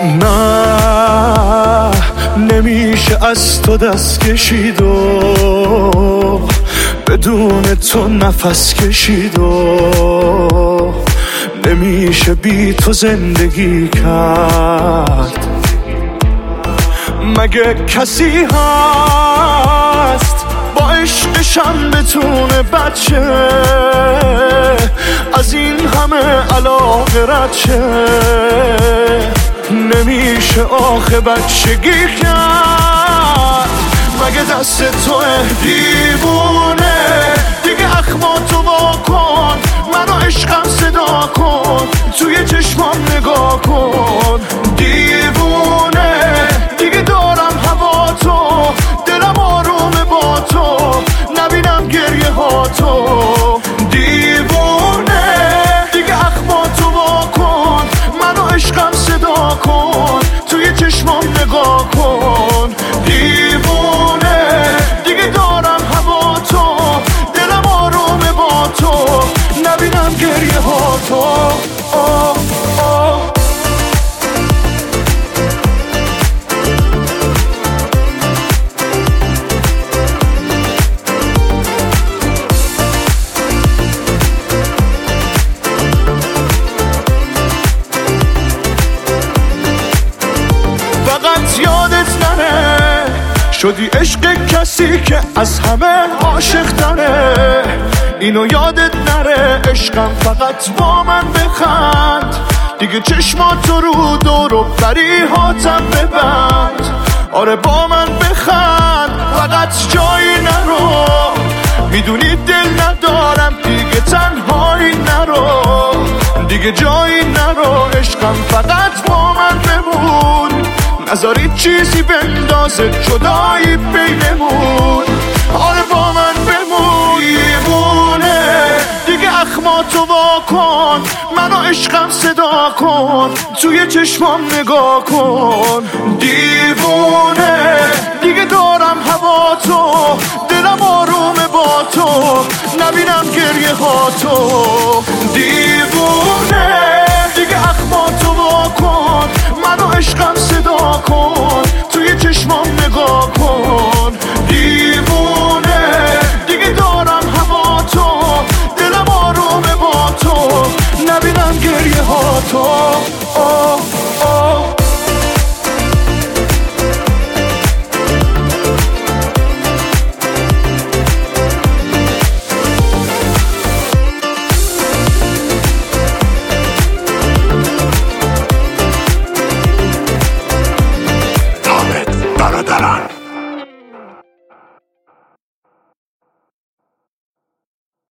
نه نمیشه از تو دست کشید و بدون تو نفس کشید و نمیشه بی تو زندگی کرد. مگه کسی هست با عشقشم بتونه بچه از این همه علاقه رد شه؟ نمیشه آخه بچگی کرد. مگه دست توه دیوونه دیگه اخماتو وا کن، منو عشقم صدا کن، توی چشمام نگاه کن. دیوونه دیگه دارم هوا تو، دلم آرومه با تو، نبینم گریه ها تو. دیوونه دیگه اخماتو وا کن، منو عشقم صدا کن، توی چشمام نگاه کن. دیوونه دیگه دارم هوا تو، دلم آرومه با تو، نبینم گریه ها تو. فقط یادت نره شدی عشق کسی که از همه عاشق تره. اینو یادت نره عشقم فقط با من بخند، دیگه چشماتو رو دور و بریهاتم ببند. آره با من بخند فقط جایی نرو، میدونی دل ندارم دیگه تنهایی نرو، دیگه جایی نرو. عشقم فقط با من بمون، نذاری چیزی بندازه جدایی بینمون. آره با من بمون. دیوونه دیگه اخماتو وا کن، منو عشقم صدا کن، توی چشمام نگاه کن. دیوونه دیگه دارم هوا تو، دلم آرومه با تو، نبینم گریه ها تو. دیوونه دیگه اخماتو وا کن، منو عشقم صدا کن، توی چشمام نگاه کن. دیوونه دیگه دارم هوا تو، دلم آرومه با تو، نبینم گریه ها تو.